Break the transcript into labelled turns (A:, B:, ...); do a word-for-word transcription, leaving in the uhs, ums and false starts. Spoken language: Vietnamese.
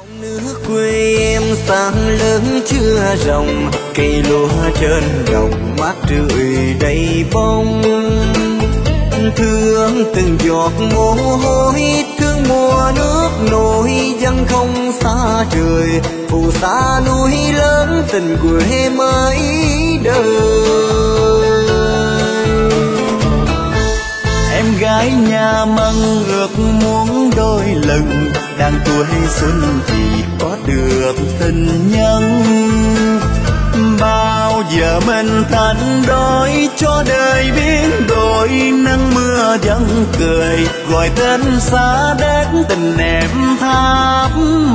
A: Nước quê em sáng lớn chưa rồng, cây lúa trên đồng mát rượi đầy bông. Thương từng giọt mồ hôi, thương mùa nước nổi dân không xa trời, phù sa núi lớn tình quê mới đời. Em gái nhà măng ước muốn đôi lần, đang tuổi xuân thì có được tình nhân. Bao giờ mình thành đôi cho đời biến đổi, nắng mưa vẫn cười gọi tên xa đất tình em thắm